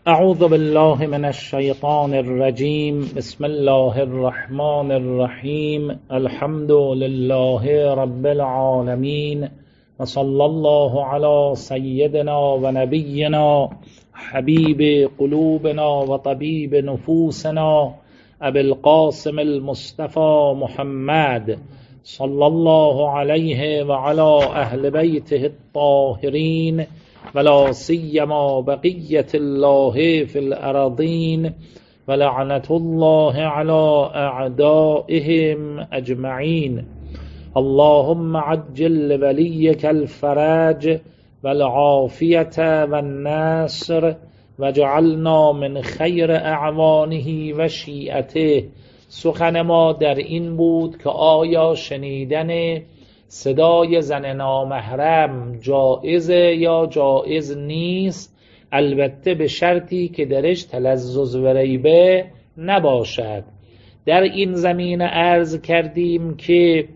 اعوذ بالله من الشیطان الرجیم. بسم الله الرحمن الرحیم. الحمد لله رب العالمین و صلی الله علی سیدنا و نبینا حبیب قلوبنا و طبیب نفوسنا ابی القاسم المصطفى محمد صلی الله علیه و علی اهل بیته الطاهرین ولا سیما بقیت الله فی الارضین ولعنة الله علی اعدائهم اجمعین. اللهم عجل ولیک الفرج والعافیة والنصر وجعلنا من خیر اعوانه و شیعته. سخن ما در این بود که آیا شنیدن صدای زن نامحرم جایزه یا جایز نیست، البته به شرطی که درش تلذذ و ریبه نباشد. در این زمینه عرض کردیم که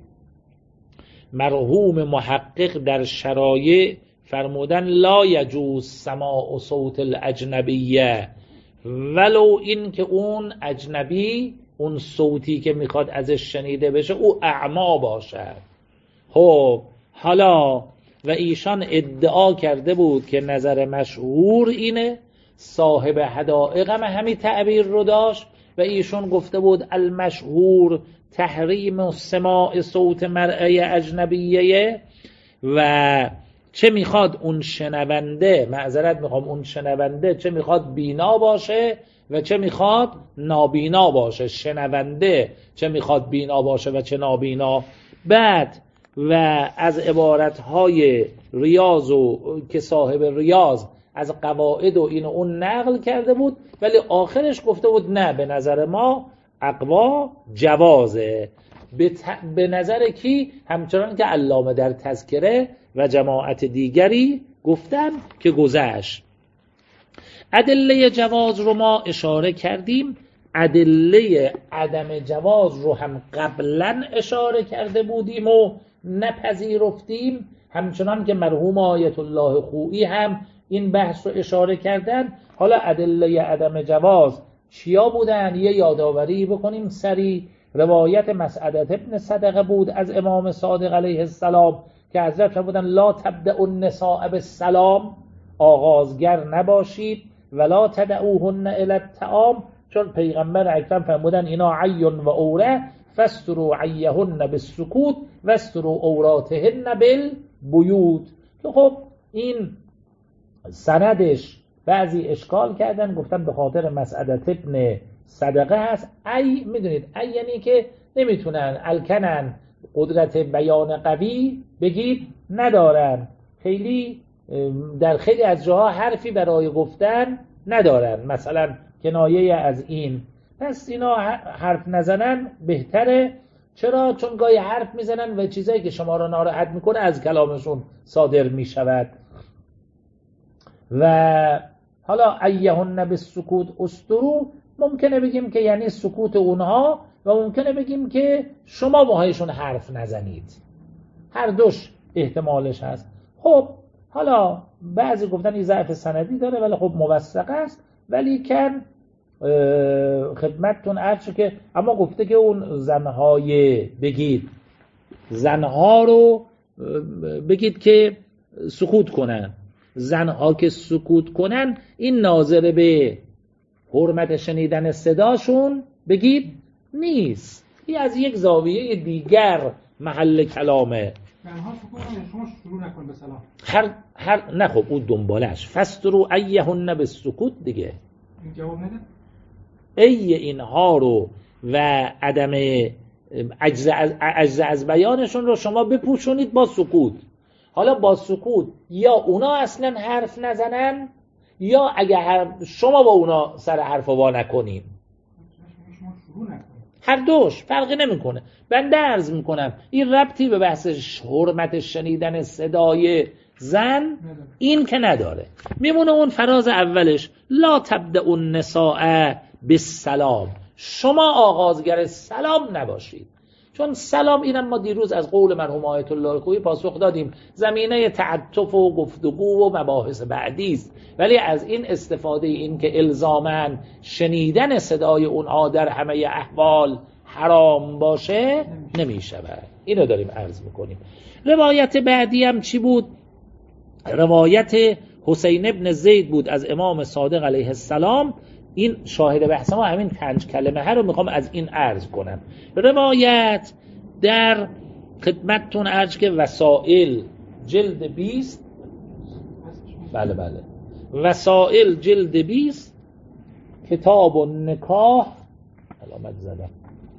مرحوم محقق در شرایع فرمودن لا یجوز سماع صوت الاجنبیه، ولو این که اون اجنبی اون صوتی که میخواد ازش شنیده بشه او اعما باشد. خب حالا و ایشان ادعا کرده بود که نظر مشهور اینه، صاحب حدائق هم همین تعبیر رو داشت و ایشون گفته بود المشهور تحریم سماع صوت مرأی اجنبیه و چه میخواد اون شنونده، معذرت میخوام، اون شنونده چه میخواد بینا باشه و چه میخواد نابینا باشه، شنونده چه میخواد بینا باشه و چه نابینا. بعد و از عبارتهای ریاض و که صاحب ریاض از قواعد و این اون نقل کرده بود، ولی آخرش گفته بود نه، به نظر ما اقوا جوازه. به نظر کی؟ همچنان که علامه در تذکره و جماعت دیگری گفتن که گذشت. ادله جواز رو ما اشاره کردیم، ادله عدم جواز رو هم قبلا اشاره کرده بودیم و نپذیرفتیم، همچنان که مرحوم آیت الله خویی هم این بحث رو اشاره کردن. حالا ادله عدم جواز چیا بودن؟ یه یادآوری بکنیم سری. روایت مسعدة ابن صدقه بود از امام صادق علیه السلام که حضرت فرمودن لا تبدأ النساء بالسلام، آغازگر نباشید، ولا تدعوهن الی الطعام، چون پیغمبر اکرم فرمودن اینا عی و اوره فاستروا عیهن بالسکوت واستروا عوراتهن بالبیوت. که خب این سندش بعضی اشکال کردن، گفتن به خاطر مسعدة ابن صدقه هست. ای میدونید ای یعنی که نمیتونن، الکنن، قدرت بیان قوی بگید ندارن، خیلی در خیلی از جاها حرفی برای گفتن ندارن، مثلا کنایه از این. پس اینا حرف نزنن بهتره. چرا؟ چون گاهی حرف میزنن و چیزایی که شما رو ناراحت میکنه از کلامشون صادر میشود. و حالا ایهن بالسکوت استرو، ممکنه بگیم که یعنی سکوت اونها و ممکنه بگیم که شما باهایشون حرف نزنید، هر دوش احتمالش هست. خب حالا بعضی گفتن این ضعف سندی داره ولی خب موثق است، ولی کن خدمتتون عرض که اما گفته که اون زنهای بگید، زنها رو بگید که سکوت کنن، زنها که سکوت کنن این ناظر به حرمت شنیدن صداشون بگید نیست، این از یک زاویه دیگر محل کلامه. زنها سکوت کنن، شما شروع نکن به سلام. نه خب اون دنبالش فاستروا ایهن بالسکوت دیگه. این جواب نده؟ ای اینها رو و عدم عجز از بیانشون رو شما بپوشونید با سکوت. حالا با سکوت یا اونا اصلا حرف نزنن یا اگر شما با اونا سر حرف وا نکنین، هر دوش فرقی نمیکنه. بنده عرض میکنم این ربطی به بحث حرمت شنیدن صدای زن این که نداره. میمونه اون فراز اولش لا تبدأ النساء بالسلام، شما آغازگر سلام نباشید. چون سلام اینم ما دیروز از قول مرحوم آیت الله خویی پاسخ دادیم زمینه تعطف و گفتگو و مباحث بعدی است، ولی از این استفاده این که الزاماً شنیدن صدای اونها در همه احوال حرام باشه نمیشود. اینو داریم عرض میکنیم. روایت بعدی هم چی بود؟ روایت حسین ابن زید بود از امام صادق علیه السلام. این شاهد بحث ما همین 5 کلمه ها رو میخوام از این عرض کنم. روایت در خدمتتون عرض که وسائل جلد 20 بله وسائل جلد 20 کتاب النکاح علامت زدم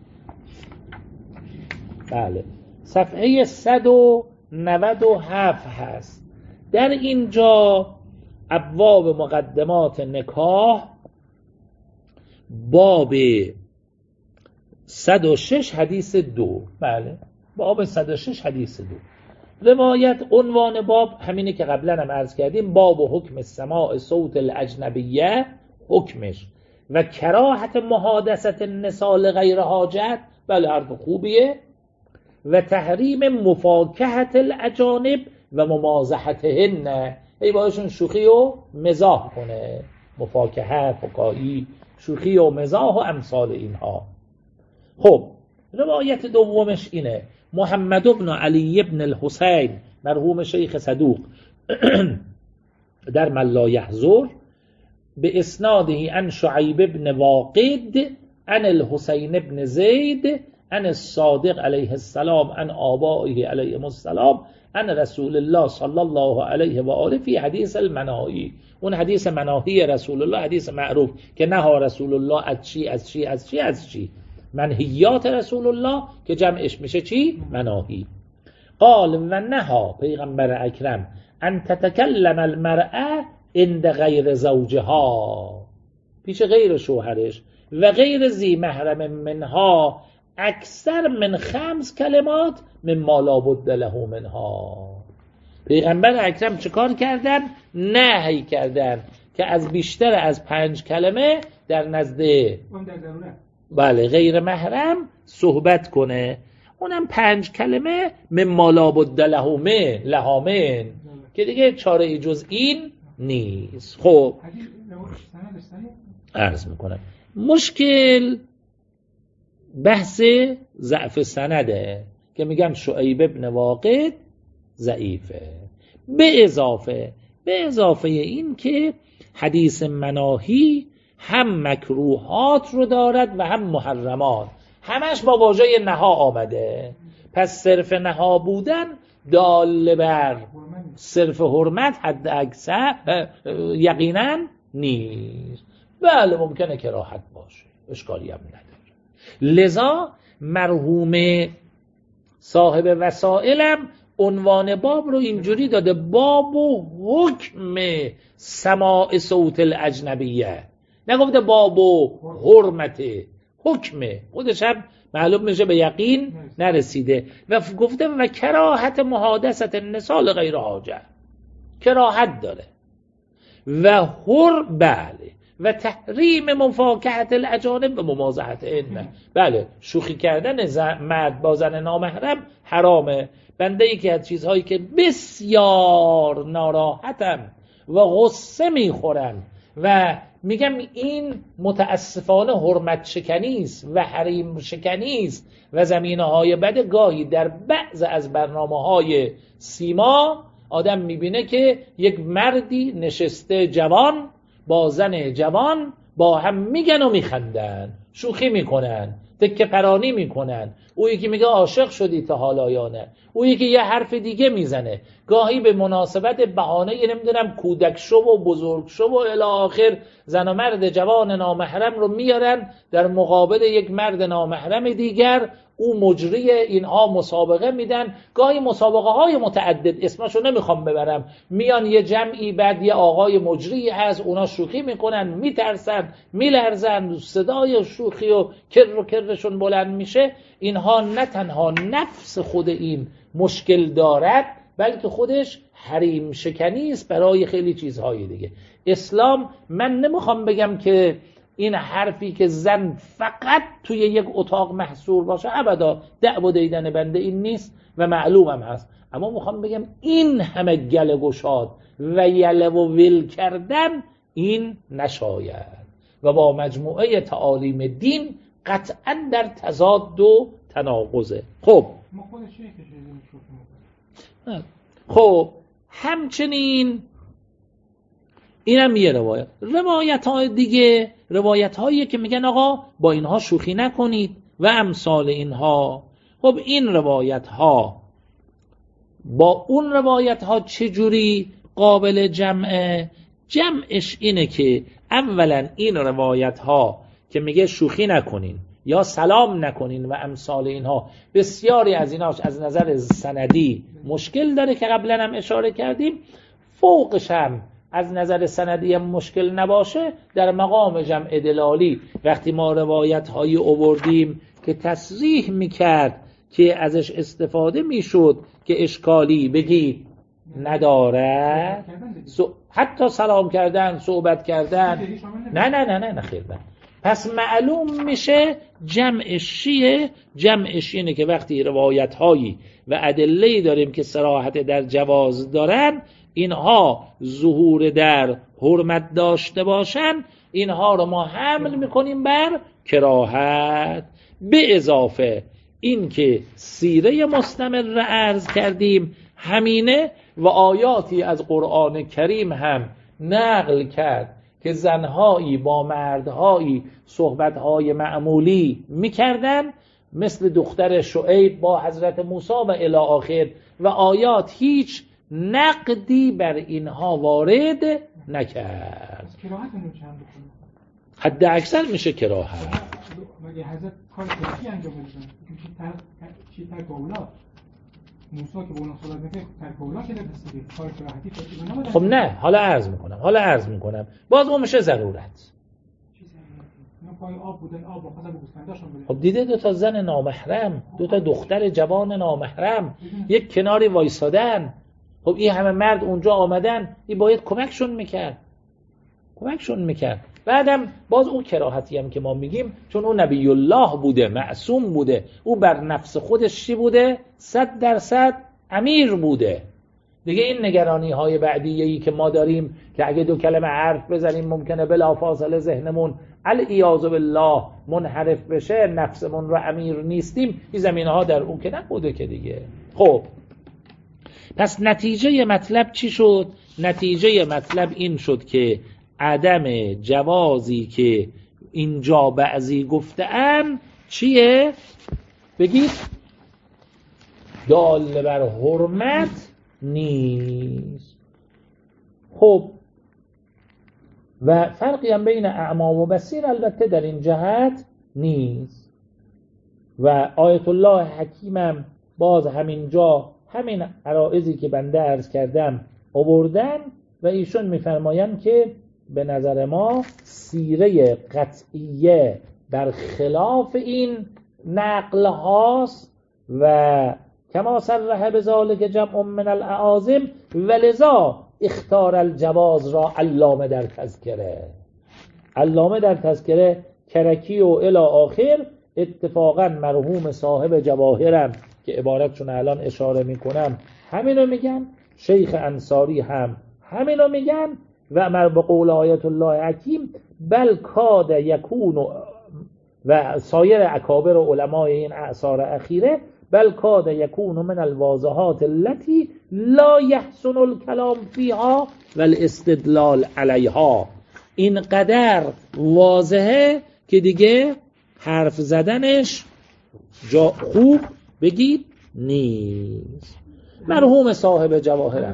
بله صفحه 197 هست. در اینجا ابواب مقدمات نکاح باب 106 حدیث 2 بله باب 106 حدیث 2 روایت عنوان باب همینه که قبلا هم عرض کردیم، باب حکم سماع صوت الاجنبیه حکمش و کراهت محادثت النساء لغیر حاجت. بله حرف خوبیه. و تحریم مفاکهت الاجانب و ممازحتهن، ای باشون شوخی و مزاح کنه، مفاکهه فکاهی شوخی و مزاح و امثال اینها. خب روایت دومش اینه، محمد بن علی بن الحسین مرحوم شیخ صدوق در من لا یحضر به اسناده عن شعیب بن واقد عن الحسین بن زید عن الصادق علیه السلام عن آبائه علیهم السلام عن رسول الله صلی الله علیه و آله فی حدیث المناهی. اون حدیث مناهی رسول الله، حدیث معروف که نها رسول الله از چی منهیات رسول الله که جمعش میشه چی؟ مناهی. قال و نها پیغمبر اکرم ان تتکلم المرأة عند غیر زوجها، پیش غیر شوهرش، و غیر ذی محرم منها اکثر من 5 کلمات مما لا بد له منها. پیغمبر اکرم چه کار کردن؟ نهی کردن که از بیشتر از 5 کلمه در نزد بله غیر محرم صحبت کنه. اونم 5 کلمه مما لا بد له من که دیگه چاره جز این نیست. خب عرض میکنم مشکل بحث ضعف سنده که میگم شعیب ابن واقد ضعیفه، به اضافه این که حدیث مناهی هم مکروهات رو دارد و هم محرمات، همش با واژه نها آمده. پس صرف نها بودن دال بر صرف حرمت حد اکثر یقینا نیست. بله ممکنه کراهت باشه، اشکالی هم نداره. لذا مرحوم صاحب وسائلم عنوان باب رو اینجوری داده، باب و حکم سماع صوت الاجنبیه، نگفته باب و حرمت، حکمه خودش هم معلوم میشه به یقین نرسیده. و گفته و کراهت محادثت النساء غیر حاجه، کراهت داره. و بله و تحریم مفاکهت الاجانب و ممازحتهن، بله شوخی کردن مرد با زن نامحرم حرامه. بنده یکی از چیزهایی که بسیار ناراحتم و غصه میخورم و میگم این متاسفانه حرمت شکنی است و حریم شکنی است و زمینه‌های بد، گاهی در بعض از برنامه‌های سیما آدم میبینه که یک مردی نشسته جوان با زن جوان با هم میگن و میخندن، شوخی میکنن، تکه پرانی میکنن، او یکی میگه عاشق شدی تا حالا یا نه، او یکی یه حرف دیگه میزنه، گاهی به مناسبت بهانه نمیدونم کودک شو و بزرگ شو و الی آخر زن و مرد جوان نامحرم رو میارن در مقابل یک مرد نامحرم دیگر، او مجری اینها مسابقه میدن، گاهی مسابقه های متعدد اسمشو نمیخوام ببرم، میان یه جمعی بعد یه آقای مجری هست، اونا شوخی میکنن، میترسن، میلرزن، صدای شوخی و کرشون بلند میشه. اینها نه تنها نفس خود این مشکل دارد بلکه خودش حریم شکنی است برای خیلی چیزهای دیگه. اسلام من نمیخوام بگم که این حرفی که زن فقط توی یک اتاق محصور باشه ابدا دعو و دیدن بنده این نیست و معلومم هست. اما میخوام بگم این همه گله گشاد و یله و ویل کردن این نشاید و با مجموعه تعالیم دین قطعا در تضاد و تناقضه. خب خب همچنین اینم یه روایت های دیگه، روایت هایی که میگن آقا با اینها شوخی نکنید و امثال اینها. خب این روایت ها با اون روایت ها چجوری قابل جمعه؟ جمعش اینه که اولا این روایت ها که میگه شوخی نکنین یا سلام نکنین و امثال اینها، بسیاری از ایناش از نظر سندی مشکل داره که قبلا هم اشاره کردیم. فوقش هم از نظر سندی هم مشکل نباشه، در مقام جمع دلالی وقتی ما روایت هایی آوردیم که تصریح میکرد که ازش استفاده میشد که اشکالی بگید نداره، حتی سلام کردن، صحبت کردن، نه خیر. پس معلوم میشه جمعش چیه؟ جمعش اینه که وقتی روایت هایی و ادله‌ای داریم که صراحت در جواز دارن، اینها ظهور در حرمت داشته باشن، اینها رو ما حمل میکنیم بر کراهت. به اضافه این که سیره مستمر عرض کردیم همینه و آیاتی از قرآن کریم هم نقل کرد که زنهایی با مردهایی صحبتهای معمولی میکردن، مثل دختر شعیب با حضرت موسی و الی آخر، و آیات هیچ نقدی بر اینها وارد نکرد. حد اکثر میشه کراهت. مگه حضرت کار کردی انجام بدن؟ چی ترک اولاد؟ موسی که با اون صحبت میکنه ترک اولاد شده بسیاری کار کراهتی. خب نه، حالا عرض میکنم باز اون میشه ضرورت. خب دیده دو تا زن نامحرم، دو تا دختر جوان نامحرم یک کناری وایسادن، خب این همه مرد اونجا آمدن، این باید کمکشون میکرد. بعدم باز اون کراهتی هم که ما میگیم، چون اون نبی الله بوده، معصوم بوده، او بر نفس خودش چی بوده؟ 100% امیر بوده دیگه. این نگرانی های بعدیه‌ای که ما داریم که اگه دو کلمه حرف بزنیم ممکنه بلافاصله ذهنمون العیاذ بالله منحرف بشه، نفسمون رو امیر نیستیم، این زمینه ها در اون که نبوده که دیگه. خب پس نتیجه مطلب چی شد؟ نتیجه مطلب این شد که عدم جوازی که اینجا بعضی گفتن چیه؟ بگید دال بر حرمت نیست. خب و فرقی هم بین اعمی و بصیر البته در این جهت نیست. و آیت الله حکیمم باز همینجا همین عرائضی که بنده عرض کردم آوردن و ایشون میفرمایند که به نظر ما سیره قطعیه بر خلاف این نقل هاست و کما صرح بذالک جمع من الاعاظم ولذا اختار الجواز را علامه در تذکره کرکی و الی آخر. اتفاقا مرحوم صاحب جواهرم که عبارتشون الان اشاره میکنم همینو میگن، شیخ انصاری هم همینو میگن و مر به قول آیت الله حکیم بل کاد یکون و سایر اکابر و علمای این اعصار اخیره بل کاد یکون من الواضحات التي لا يحسن الكلام فيها والاستدلال علیها. اینقدر واضحه که دیگه حرف زدنش جا خوب بگید نیست. مرحوم صاحب جواهرم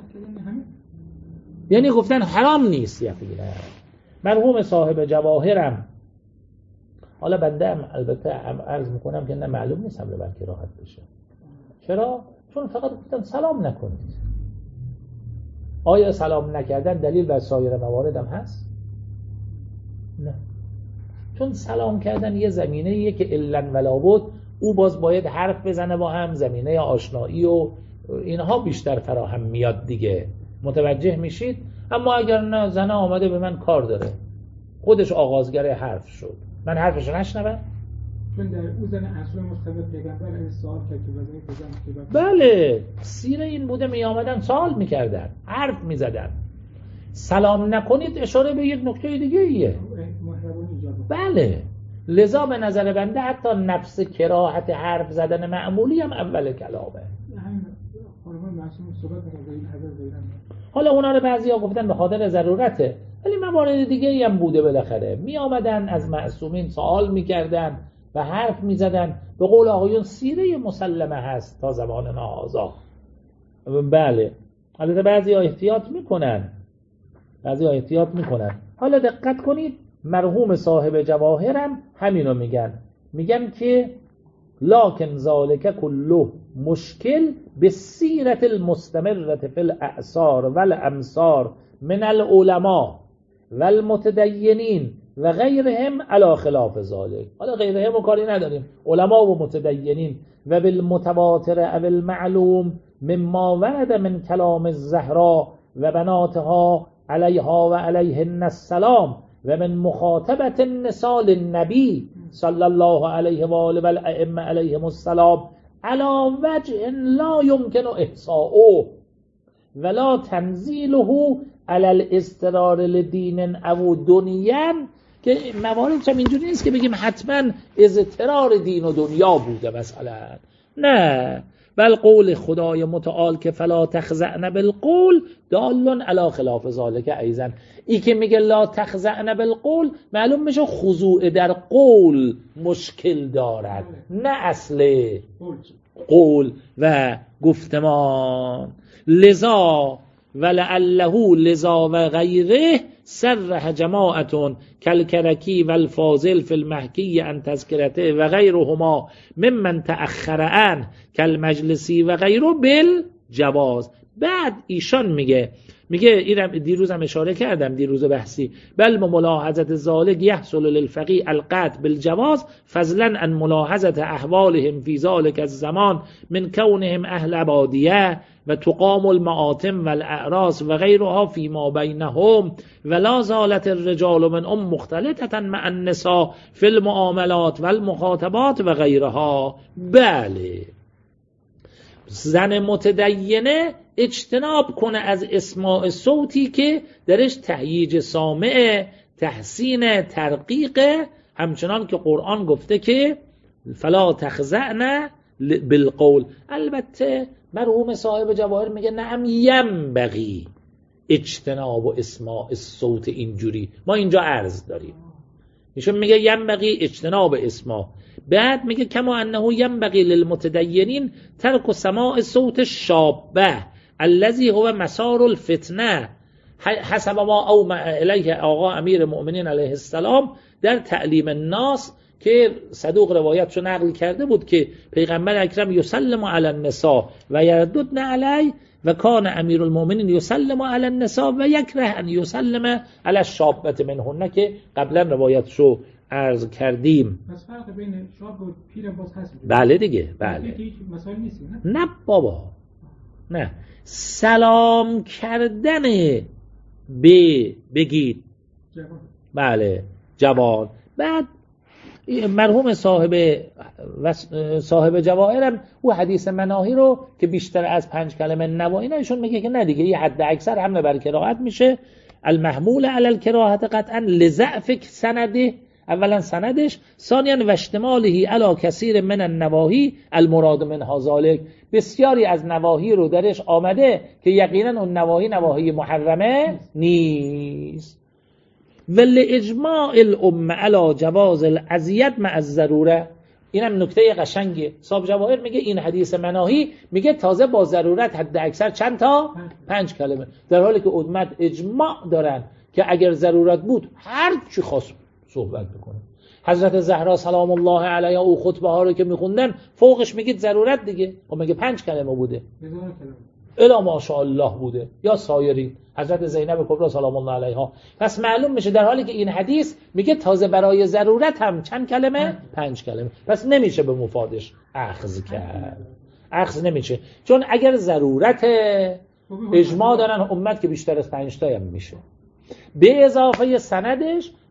یعنی گفتن حرام نیست یقینا. مرحوم صاحب جواهرم، حالا بنده هم البته عرض میکنم که نه معلوم نیست هم بر کراهت بشه. چرا؟ چون فقط گفتن سلام نکنید. آیا سلام نکردن دلیل بر سایر موارد هم هست؟ نه، چون سلام کردن یه زمینه‌ایه که علن ولا بد او باز باید حرف بزنه با هم، زمینه آشنایی و اینها بیشتر فراهم میاد دیگه. متوجه میشید؟ اما اگر نه زنه آمده به من کار داره، خودش آغازگر حرف شد. من حرفشو نشنوم؟ چون در او زن اصل مستبد پیغمبر از سوال کرد که بزنید بله، سیره این بوده، می آمدن سوال میکردن، حرف میزدن. سلام نکنید اشاره به یک نکته دیگه ایه. بله، لذا به نظر بنده حتی نفس کراهت حرف زدن معمولی هم اول کلامه. حالا اونا رو بعضیا گفتن به خاطر ضرورته، ولی موارد دیگه هم بوده. بالاخره می آمدن از معصومین سوال میکردن و حرف میزدن. به قول آقایون سیره مسلمه هست تا زمان هذا. بله، البته بعضی احتیاط میکنن. حالا دقت کنید، مرحوم صاحب جواهرم همینو میگن که لکن ذالک کله مشکل به سیرت المستمرت فی الاعصار والامصار من العلماء والمتدینین و غیرهم علی خلاف ذالک. حالا غیرهم و کاری نداریم، علما و متدینین. و بالمتواتر او المعلوم مما ورد من کلام الزهراء و بناتها علیها و علیهن السلام و من مخاطبت النساء للنبی صلی الله علیه و آله و الائمه علیهم السلام علی وجه لا یمکن احصاؤه ولا تنزیله علی الاضطرار لدین او دنیا. که مواردش هم اینجوری نیست که بگیم حتما اضطرار دین و دنیا بوده مثلا، نه، بل قول خدای متعال که فلا تخضعن بالقول دال علی خلاف ذالک ایضا. ای که میگه لا تخضعن بالقول معلوم میشه خضوع در قول مشکل دارد، نه اصل قول و گفتمان. لذا ولعله لذا و غیره سرح جماعتون کالکرکی و الفاضل فی المحکی عن تذکرته و غیرهما ممن تأخر عنه کالمجلسی و غیره بالجواز. بعد ایشان میگه اینم دیروزم اشاره کردم، دیروز بحثی، بل ملاحظت ذالک یحصل للفقیه القطع بالجواز فضلا عن ملاحظت احوالهم فی ذالک الزمان من کونهم اهل عبادیه و تقام المآتم و الاعراس و غیرها فی ما بینهم ولا زالت الرجال من مختلطه مع النساء فی المعاملات و المخاطبات و غیرها. بله، زن متدینه اجتناب کنه از اسماع صوتی که درش تهییج سامع، تحسین، ترقیق، همچنان که قرآن گفته که فلا تخضعن بالقول. البته مرحوم صاحب جواهر میگه نعم ینبغی اجتناب و اسماع صوت اینجوری. ما اینجا عرض داریم، ایشون میگه ینبغی اجتناب اسماع. بعد میگه کما انه ینبغی للمتدینین ترک سماع صوت شابه الذی هو مسار الفتنه حسب ما او الیه آقا امیر مؤمنین علیه السلام در تعلیم الناس، که صدوق روایتشو نقل کرده بود که پیغمبر اکرم یسلم علی النساء و یرددن علی و کان امیر المؤمنین یسلم علی النساء و یکره ان یسلم علی الشابه منهن، که قبلا روایتشو عرض کردیم. پس فرق بین شاب و پیر باز هست؟ بله دیگه، بله. مسائل نیست نه بابا، نه. سلام کردن بگید جوان. بله، جوان. بعد مرحوم صاحب جواهرم او حدیث مناهی رو که بیشتر از 5 کلمه نوایی ایشون میگه که نه دیگه، یه حد اکثر حمله بر کراهت میشه، المحمول علی الکراهت قطعا لضعف سنده، اولا سندش، ثانیا و اشتماله علی کثیر من النواهی المراد منها ذالک. بسیاری از نواهی رو درش آمده که یقینا اون نواهی محرمه نیست. ول اجماع الامه علی جواز الاذیت مع الضروره. اینم نکته قشنگه. صاحب جواهر میگه این حدیث مناهی میگه تازه با ضرورت حد اکثر چند تا؟ 5 کلمه، در حالی که امت اجماع دارن که اگر ضرورت بود هر چی خواست صحبت بکنه. حضرت زهرا سلام الله علیها او خطبه ها رو که میخوندن فوقش میگید ضرورت دیگه، خب میگه 5 کلمه بوده، الا ماشاءالله بوده، یا سایرین، حضرت زینب کبرا سلام الله علیها. پس معلوم میشه در حالی که این حدیث میگه تازه برای ضرورت هم چند کلمه؟ 5 کلمه. پس نمیشه به مفادش اخذ کرد، اخذ نمیشه، چون اگر ضرورت اجماع دارن امت که بیشتر از 5 تا هم میشه. به اضافه سندش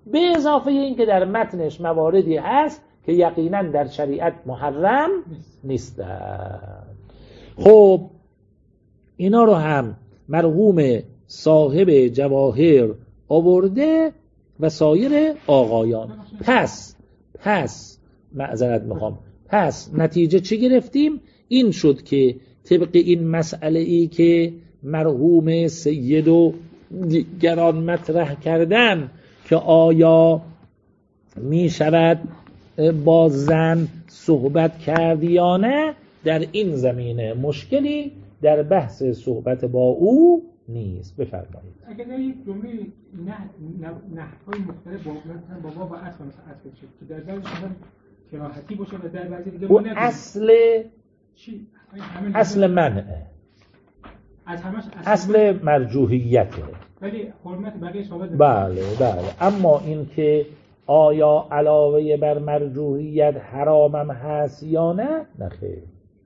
به اضافه این که در متنش مواردی هست که یقینا در شریعت محرم نیستند. خب اینا رو هم مرحوم صاحب جواهر آورده و سایر آقایان. پس معذرت میخوام، پس نتیجه چی گرفتیم؟ این شد که طبق این مسئله ای که مرحوم سید و دیگران مطرح کردن که آیا می شود با زن صحبت کرد یا نه، در این زمینه مشکلی در بحث صحبت با او نیست. بفرمایید. اگر در یک جمله نحوهای مختلف با باب و اصل بشه که در بعضی کراهتی باشه و در بعضی دیگه منع اصل چی؟ اصل منعه، از همش اصل مرجوحیته، ولی حرمت بقیه ثابت. بله. اما این که آیا علاوه بر مرجوحیت حرامم هست یا نه، نخیر.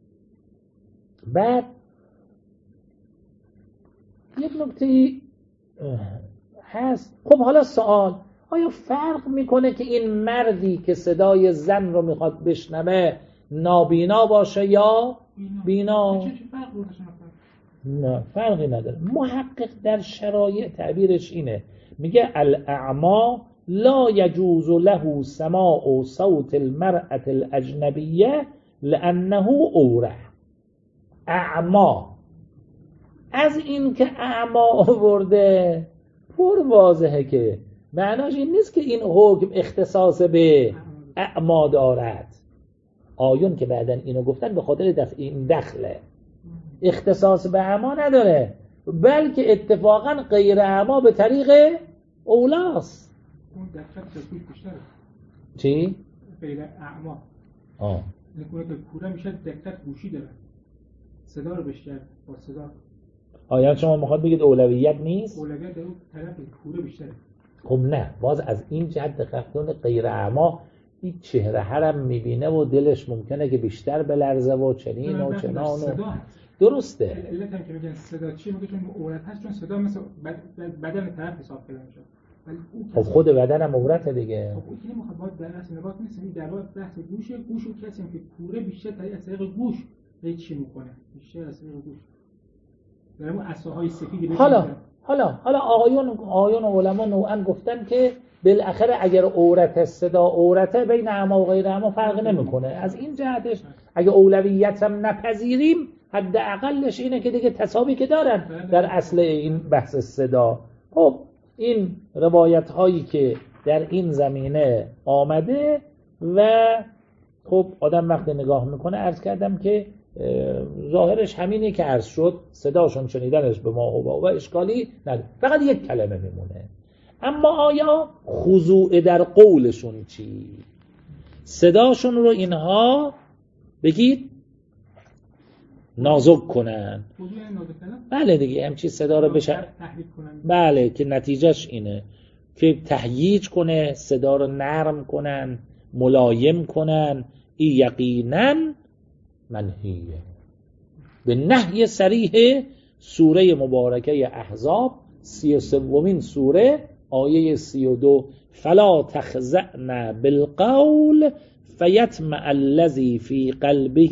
بعد یک نکته هست. خب حالا سوال، آیا فرق میکنه که این مردی که صدای زن رو میخواد بشنوه نابینا باشه یا بینا؟ نه، فرقی نداره. محقق در شرایع تعبیرش اینه، میگه الاعما لا یجوز له سماع صوت المرأة الاجنبیه لانه عوره. اعما، از این که اعما آورده پر واضحه که معناش این نیست که این حکم اختصاص به اعما دارد. آیون که بعدن اینو گفتن به خاطر دفع این دخله، اختصاص به اعما نداره، بلکه اتفاقا غیر اعما به طریق اولاست. اون دقت بیشتره. چی؟ غیر اعما. نکنه که کوره میشه دقت گوشی داره، صدا رو بیشتر با صدا. آیا شما میخواد بگید اولویت نیست؟ اولویت در اون طرف کوره بیشتره. خب نه، باز از این جهت دقت کنه غیر اعما این چهره هرم میبینه و دلش ممکنه که بیشتر بلرزه و چنین و چنان و درسته. علت هم که میگن صدا چی؟ میگه چون عورت هست، چون صدا مثل بدن طرف حساب کنه میشه. خب خود بدن هم عورت دیگه. خب این میخواد باید در اصل نگاه کنید، در واقع بحث گوش کسی که کوره بیشتر از طریق گوش چی میکنه؟ بیشتر از طریق گوش. در اون عصاهای سفید. حالا آقایون علما نوعا گفتن که بالاخره اگر عورت صدا عورته بین اعما و غیر اعما فرق نمیکنه. از این جهتش اگه اولویت هم نپذیریم حداقلش اینه که دیگه تساوی که دارن در اصل این بحث صدا. خب این روایت هایی که در این زمینه آمده و خب آدم وقتی نگاه میکنه، عرض کردم که ظاهرش همینه که عرض شد، صداشون شنیدنش به ما و اشکالی نداره، فقط یک کلمه میمونه. اما آیا خضوع در قولشون چی؟ صداشون رو اینها بگید نازک کنن. بله دیگه، همچی صدا رو بشه. بله که نتیجهش اینه که تهییج کنه، صدا رو نرم کنن، ملایم کنن. این یقیناً منهیه به نهی صریح سوره مبارکه احزاب 33 سوره آیه 32 فلا تخزعن بالقول فیطمع الذی فی قلبه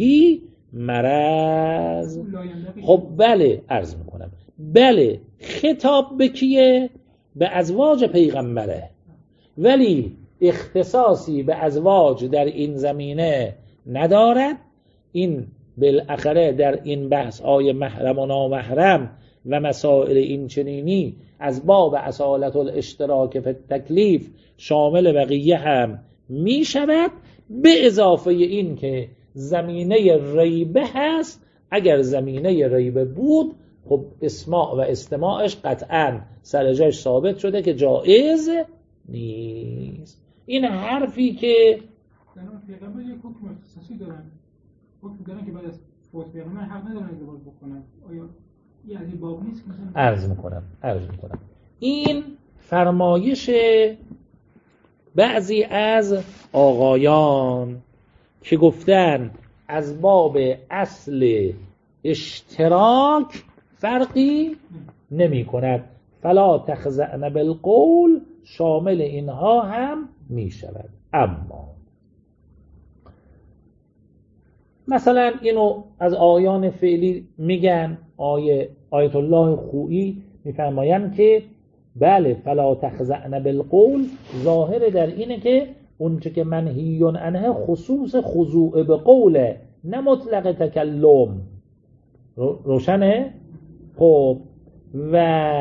مرض. خب بله، عرض میکنم بله، خطاب به کیه؟ به ازواج پیغمبره، ولی اختصاصی به ازواج در این زمینه ندارد. این بالاخره در این بحث های محرم و نامحرم و مسائل این چنینی از باب اصالت الاشتراک فی التکلیف شامل بقیه هم می شود، به اضافه این که زمینه ریبه هست. اگر زمینه ریبه بود خب اسماع و استماعش قطعا سر جاش ثابت شده که جایز نیست. این حرفی که در اون پیغمبر یک حکم اختصاصی دارن، حکم دارن که بعد از فوت پیغمبر حق ندارن ازدواج بکنن. آیا این از این باب نیست که مثلا عرض میکنم این فرمایش بعضی از آقایان که گفتن از باب اصل اشتراک فرقی نمی کند. فلا تخزعن بالقول شامل اینها هم می شود. اما مثلا اینو از آیان فعلی میگن. آیت الله خویی میفرمایند که بله فلا تخضعن بالقول، ظاهر در اینه که اونچه که منهی عنه خصوص خضوع به قوله، نه مطلق تکلم. روشنه؟ خب و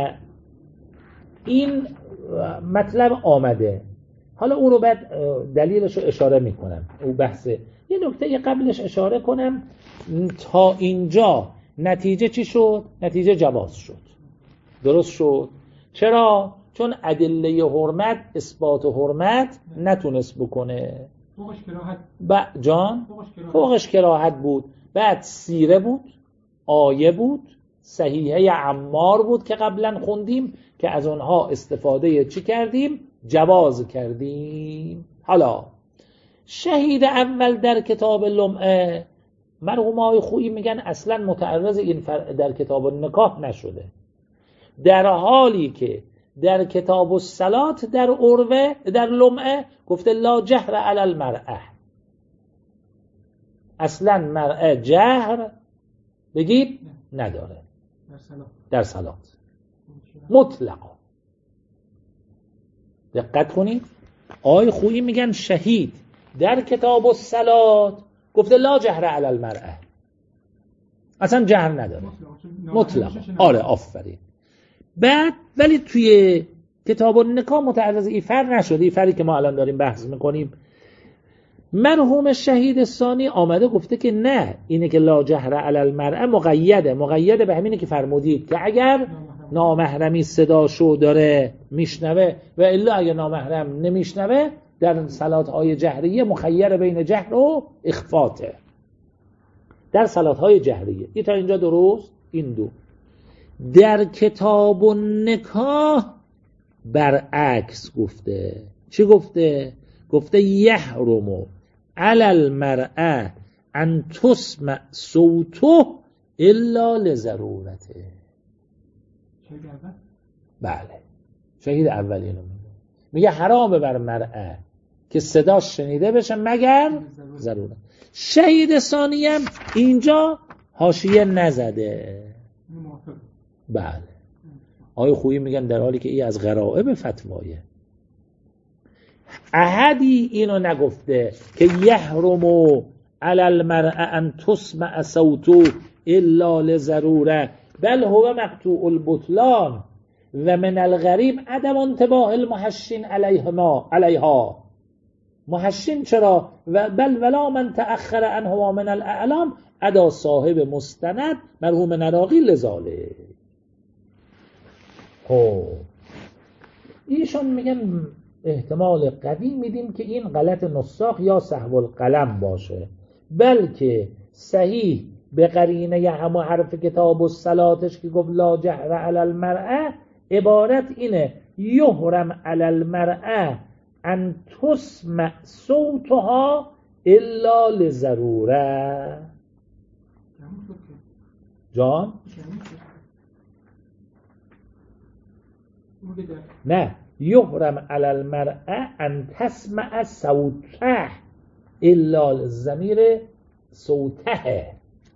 این مطلب آمده. حالا اون رو بعد دلیلش رو اشاره میکنم. او بحثه. یه نکته قبلش اشاره کنم. تا اینجا نتیجه چی شد؟ نتیجه جواز شد. درست شد؟ چرا؟ چون ادله حرمت اثبات حرمت نتونست بکنه. فوقش کراهت. جان؟ فوقش کراهت بود. بعد سیره بود، آیه بود، صحیحه عمار بود که قبلا خوندیم که از اونها استفاده چی کردیم؟ جواز کردیم. حالا شهید اول در کتاب لمعه، مرحوم آقای خویی میگن اصلا متعرض این در کتاب النکاح نشده، در حالی که در کتاب الصلات در عروه در لمعه گفته لا جهر علی المرأه. اصلا مرأه جهر بگید نداره در صلات مطلقا. دقت کنید آقای خویی میگن شهید در کتاب الصلات گفته لا جهر علی المرأه، اصلا جهر نداره مطلقا. آره آفرین. بعد ولی توی کتاب النکاح متعرض ایفر نشده، ایفری که ما الان داریم بحث میکنیم. مرحوم شهید ثانی آمده گفته که نه، اینه که لا جهر علی المرأه مقیده به همینه که فرمودید که اگر نامحرمی صداشو داره میشنوه و الا اگر نامحرم نمیشنوه در صلاتهای جهریه مخیر بین جهر و اخفاته. در صلاتهای جهریه. این تا اینجا درست؟ این دو. در کتاب النکاح برعکس گفته. چی گفته؟ گفته یحرم علی المرأه ان تسمع صوته الا لضرورته. بله شهید اول اینو میگه حرامه بر مرأه که صداش شنیده بشه مگر ضرورت. شهید ثانی هم اینجا حاشیه نزده. بله آقای خویی میگن در حالی که این از غرائب فتوایه. احدی اینو نگفته که یحرم علی المرأه ان تسمع صوته الا لضروره، بل هو مقطوع البطلان و من الغریب عدم انتباه المحشین علیها. محشین چرا؟ بل ولا من تأخر عنهما من الاعلام ادا صاحب مستند مرحوم نراقی لذاله. خب ایشون میگن احتمال قوی میدیم که این غلط نساخ یا سهو القلم باشه، بلکه صحیح به قرینه همه حرف کتاب الصلاتش که گفت لا جهر علی المرأه عبارت اینه یحرم علی المرأه ان تسمع صوتها الا لضروره. جان؟ نه یحرم علی المرأه ان تسمع صوته الا الضمیر صوته،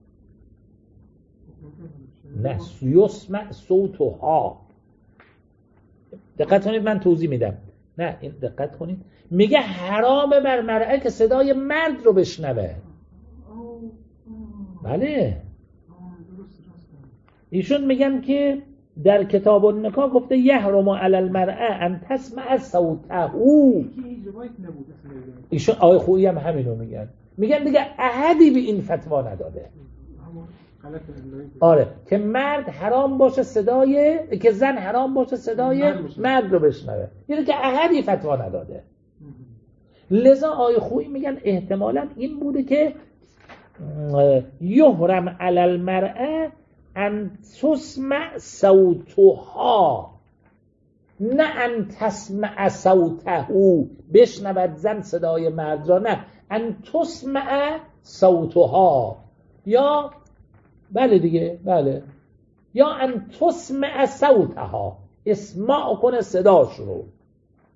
نه یسمع صوتها. دقت کنید من توضیح میدم. نه این دقت کنید میگه حرامه بر مرأه که صدای مرد رو بشنوه. بله ایشون میگن که در کتاب النکاح گفته یحرم علی المرأه ان تسمع صوته. ایشون آقای خویی هم همینو میگن دیگه احدی به این فتوا نداده. آره که مرد حرام باشه که زن حرام باشه صدای مرد رو بشنوه، یعنی که احدی فتوا نداده. لذا آقای خویی میگن احتمالاً این بوده که یحرم علی المرأه ان تسمع صوتها، نه ان تسمع صوته بشنود زن صدای مرد را، نه ان تسمع صوتها، یا بله دیگه بله، یا ان تسمع صوتها اسماع کنه صداش رو.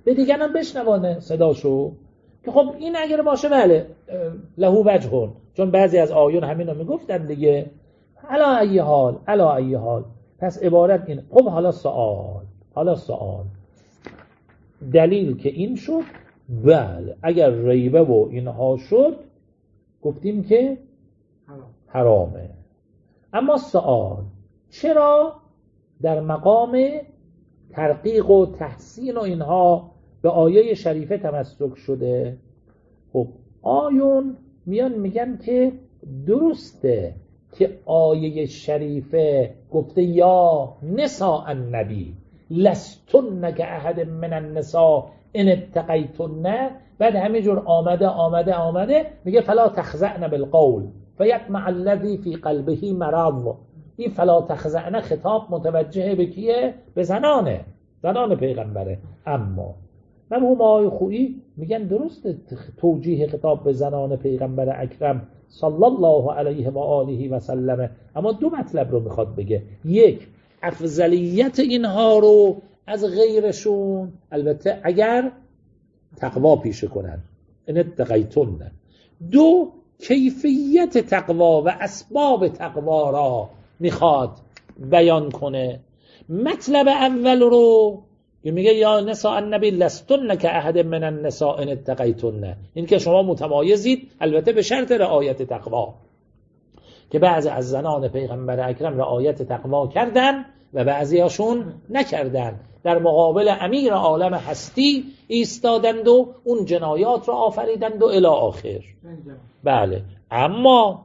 به دیگران بشنوانه صداشو، که خب این اگر باشه بله له وجهون، چون بعضی از آیون همین رو میگفتن دیگه. علا ای حال پس عبارت این. خب حالا سوال دلیل که این شد، بله اگر ریبه و اینها شد گفتیم که حرامه. اما سوال چرا در مقام ترقیق و تحسین و اینها به آیه شریفه تمسک شده؟ خب آیون میان میگن که درسته که آیه شریفه گفته یا نساء النبی لستن کاحد من النساء ان اتقیتن، بعد همه جور آمده میگه فلا تخزعن بالقول فیطمع الذی فی قلبه مرض. این فلا تخزعن خطاب متوجه به کیه؟ به زنان پیغمبره. اما مرحوم آقای خویی میگن درسته توجیه خطاب به زنان پیغمبر اکرم صلی الله علیه و آله و سلم، اما دو مطلب رو میخواد بگه. یک، افضلیت اینها رو از غیرشون، البته اگر تقوا پیشه کنن، ان اتقیتن. دو، کیفیت تقوا و اسباب تقوا را میخواد بیان کنه. مطلب اول رو میگه یا نساء النبی لستن کاحد من النساء ان اتقیتن، این که شما متمایزید، البته به شرط رعایت تقوا، که بعضی از زنان پیغمبر اکرم رعایت تقوا کردن و بعضیاشون نکردن، در مقابل امیر عالم هستی ایستادند و اون جنایات را آفریدند و الی آخر. بله اما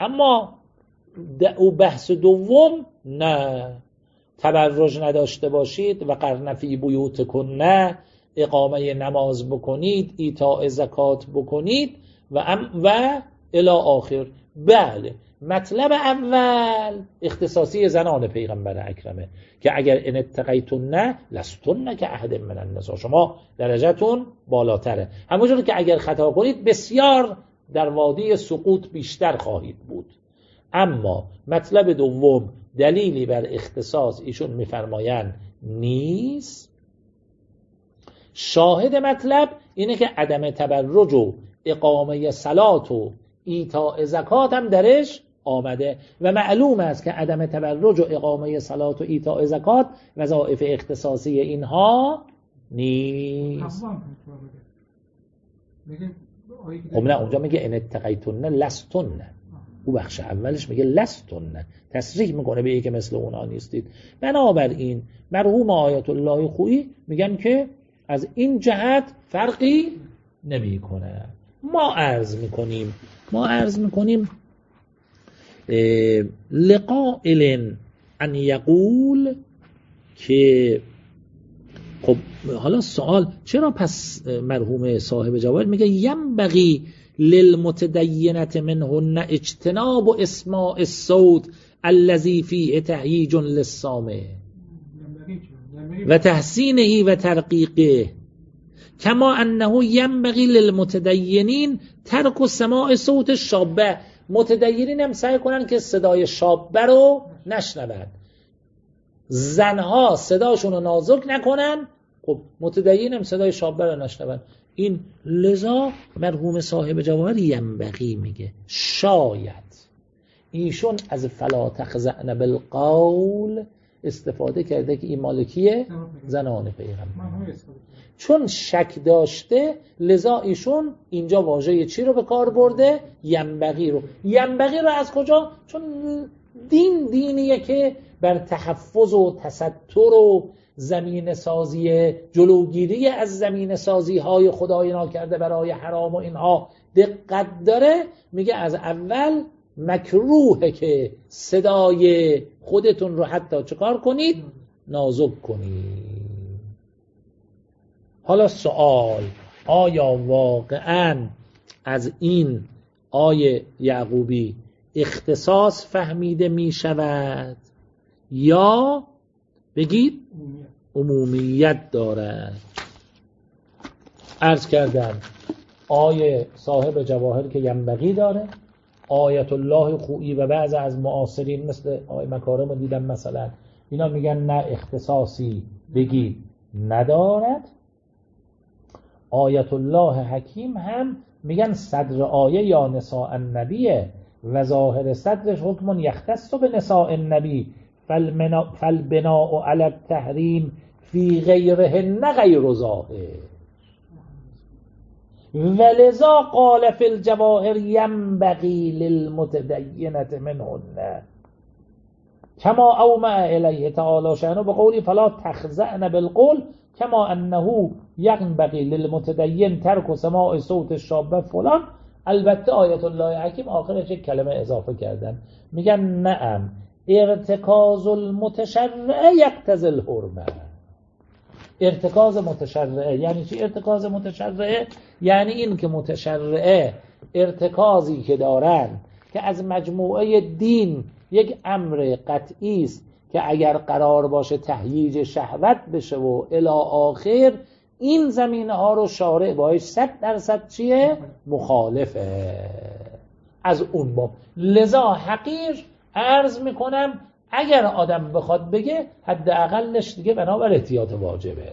او بحث دوم، نه تبرج نداشته باشید و قرن فی بیوتکن، نه اقامه نماز بکنید، ایتاء زکات بکنید و الی آخر. بله مطلب اول اختصاصی زنان پیغمبر اکرمه که اگر ان اتقیتن لستن کاحد من النساء، شما درجتون بالاتره، همونجوری که اگر خطا کنید بسیار در وادی سقوط بیشتر خواهید بود. اما مطلب دوم دلیلی بر اختصاص ایشون میفرمایند نیست. شاهد مطلب اینه که عدم تبرج و اقامه صلات و ایتاء زکات هم درش آمده و معلوم است که عدم تبرج و اقامه صلات و ایتاء زکات وظایف اختصاصی اینها نیست. خب نه، اونجا میگه ان اتقیتن لستن، او بخش اولش میگه لستن، تصریح میکنه به که مثل اونا نیستید. بنابراین مرحوم آیت الله خویی میگن که از این جهت فرقی نمیکنه. ما عرض میکنیم لقائل ان یقول که خب حالا سوال چرا پس مرحوم صاحب جواهر میگه ینبغی للمتدینة منهن اجتناب اسماع الصوت الذي فيه تهییج للسامع و تحسینه و ترقیقه، کما انه ینبغی للمتدینین ترک سماع صوت شابه. متدینین هم سعی کنن که صدای شابه رو نشنون، زنها صداشون رو نازک نکنن، خب متدین هم صدای شابه رو نشنون. این لذا مرحوم صاحب جواهر ینبغی میگه شاید ایشون از فلا تخزعن بالقول استفاده کرده که این مالکیه زنان پیغمبر، چون شک داشته لذا ایشون اینجا واژه چی رو به کار برده؟ ینبغی رو از کجا؟ چون دینیه که بر تحفظ و تستر و زمین سازی، جلوگیری از زمین سازی های خدای ناکرده برای حرام و اینها دقت داره. میگه از اول مکروهه که صدای خودتون رو حتی چکار کنید؟ نازک کنید. حالا سوال، آیا واقعاً از این آیه یعقوبی اختصاص فهمیده می شود یا بگید عمومیت دارد؟ عرض کردم آیه صاحب جواهر که ینبغی داره، آیت الله خویی و بعض از معاصرین مثل آیه مکارم رو دیدم مثلا، اینا میگن نه اختصاصی بگید ندارد. آیت الله حکیم هم میگن صدر آیه یا نساء النبیه و ظاهر صدرش حکم یختص به نساء النبی فالبناء علی التحریم فی غیرهن غیر ظاهر ولذا قال فی الجواهر ینبغی للمتدینة منهن کما اومع الیه تعالی شأنه بقولی فلا تخضعن بالقول کما انه ینبغی للمتدین ترک سماع صوت الشاب فلان. البته آیت الله حکیم آخرش یک کلمه اضافه کردن، میگن نعم ارتکاز المتشرع یقتضی الحرمه. ارتکاز متشرعه یعنی چی؟ ارتکاز متشرعه یعنی این که متشرعه ارتکازی که دارن که از مجموعه دین یک امر قطعی است که اگر قرار باشه تهییج شهوت بشه و الی آخر، این زمینه ها رو شارع باش 100% چیه؟ مخالفه از اون باب. لذا حقیر عرض میکنم اگر آدم بخواد بگه حداقلش دیگه بنابر احتیاط واجبه،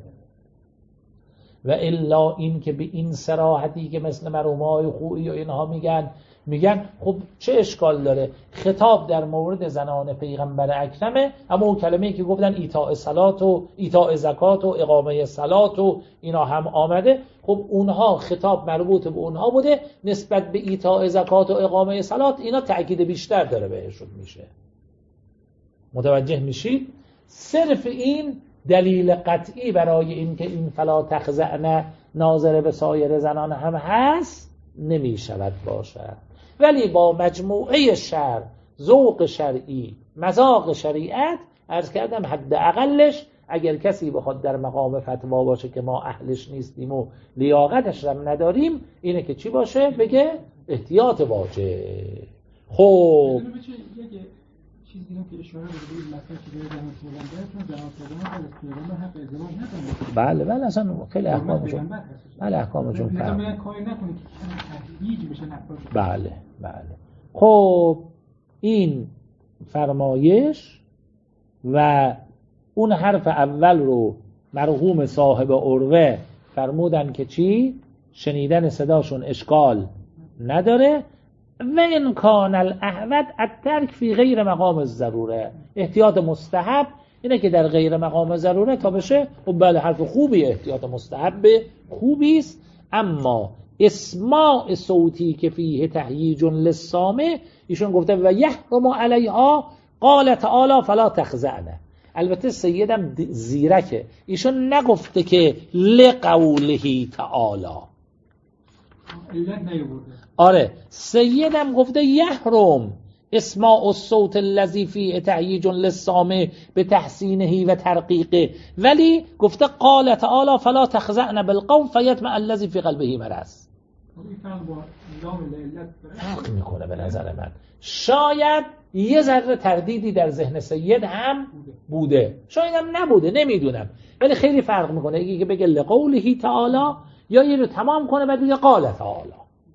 و الا این که به این صراحتی که مثل مرحومای خویی و اینها میگن خب چه اشکال داره؟ خطاب در مورد زنان پیغمبر اکرمه، اما اون کلمه‌ای که گفتن ایتاء صلات و ایتاء زکات و اقامه صلات و اینا هم آمده، خب اونها خطاب مربوط به اونها بوده، نسبت به ایتاء زکات و اقامه صلات اینا تأکید بیشتر داره بهشون میشه. متوجه میشید؟ صرف این دلیل قطعی برای این که این فلا تخضعن ناظر به سایر زنان هم هست نمیشود باشد، ولی با مجموعه شرع، ذوق شرعی، مذاق شریعت، عرض کردم حد اقلش اگر کسی بخواد در مقام فتوا باشه که ما اهلش نیستیم و لیاقتش هم نداریم، اینه که چی باشه؟ بگه احتیاط واجب. خب چیزی که اشاره به این مسئله که به زمان پیغمبر، چون زمان پیغمبر حق ازدواج نداره. بله بله اصلا خیلی احکامشون، بله احکامشون فرق. مثلا کاری نکنید که تهییج بشه نفاش. بله بله. خب این فرمایش و اون حرف اول رو مرحوم صاحب عروه فرمودن که چی؟ شنیدن صداشون اشکال نداره و ان کان الاحوط الترک فی غیر مقام الضروره. احتیاط مستحب اینه که در غیر مقام ضروره تا بشه. خب بله حرف خوبی، احتیاط مستحب خوبی است، اما اسماع صوتی که فیه تهییج للسامع، ایشون گفته و یحرم علیها قال تعالی فلا تخضعن. البته سیدم زیرکه، ایشون نگفته که لقوله تعالی، آره سیدم گفته یحرم اسماع الصوت الذی فیه تهییج للسامع به تحسینه و ترقیقه، ولی گفته قال تعالی فلا تخضعن بالقول فیطمع الذی فی قلبه مرض. فرق میکنه به نظر من. شاید یه ذره تردیدی در ذهن سید هم بوده، شاید هم نبوده، نمیدونم، ولی خیلی فرق میکنه یکی که بگه لقوله تعالی یا یه رو تمام کنه بعد بگه قال تعالی.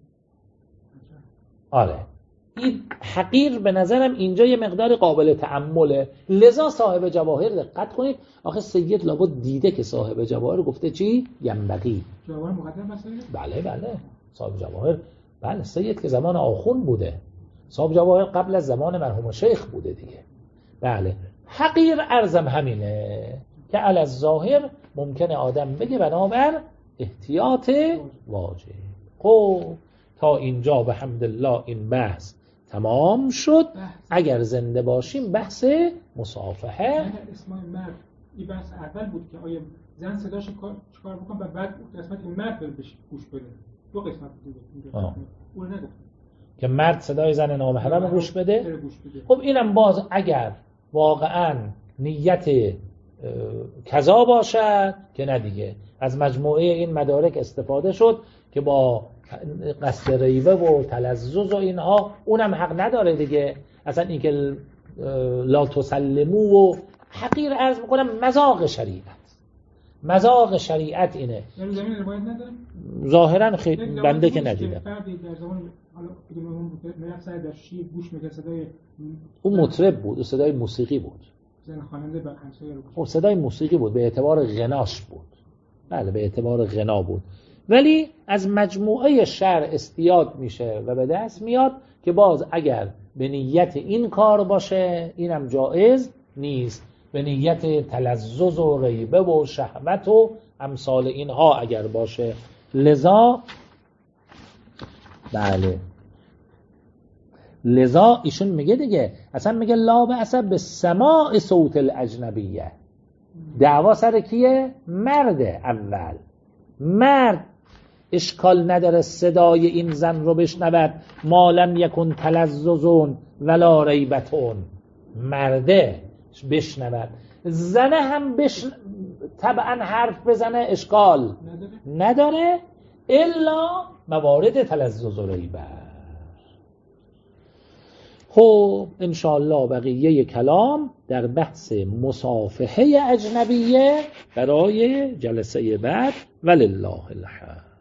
آره این حقیر به نظرم اینجا یه مقدار قابل تأمله. لذا صاحب جواهر دقت کنید، آخه سید لابد دیده که صاحب جواهر گفته چی؟ ینبغی. جواهر مقدم بسید؟ بله بله صاحب جواهر، بله سید که زمان آخون بوده، صاحب جواهر قبل از زمان مرحوم شیخ بوده دیگه. بله حقیر ارزم همینه که علی الظاهر ممکنه آدم بگه بنابر احتیاط واجب. خب تا اینجا به حمدالله این بحث تمام شد. اگر زنده باشیم بحث مصافحه. اسمای مرد این بحث اول بود که آیا زن صداش چیکار بکنه و بعد قسمت مرد بره بهش گوش بده. دو قسمت بود. اون نگفت که مرد صدای زن نامحرم گوش بده. خب اینم باز اگر واقعا نیت کذا باشد که نه دیگه، از مجموعه این مدارک استفاده شد که با قصد ریبه و تلذذ و اینها اونم حق نداره دیگه. اصلا این که لا تسلمو و حقیر عرض میکنم مذاق شریعت، مذاق شریعت اینه. یعنی زمین روایت نداره؟ ظاهرا خیلی بنده که ندیدم. فردی در زمان حالا کدوم میرفت سر در شیب گوش میکرد صدای اون مطرب بود، اون صدای موسیقی بود. زن خواننده با همسایه رو اون صدای موسیقی بود، به اعتبار غناش بود، بله به اعتبار غنا بود، ولی از مجموعه شرع استیاد میشه و به دست میاد که باز اگر به نیت این کار باشه اینم جایز نیست، به نیت تلذذ و ریبه و شهوت و امثال اینها اگر باشه. لذا بله لذا ایشون میگه دیگه، اصلا میگه لا بأس به سماع صوت الاجنبیه. دعوا سر کیه؟ مرد. اول مرد اشکال نداره صدای این زن رو بشنود، ما لم یکن تلذذون ولا ریبتون، مرده بشنود. زنه هم طبعا حرف بزنه اشکال نداره الا موارد تلذذ و ریبه. خب انشاءالله بقیه کلام در بحث مصافحه اجنبیه برای جلسه بعد. ولله الحمد.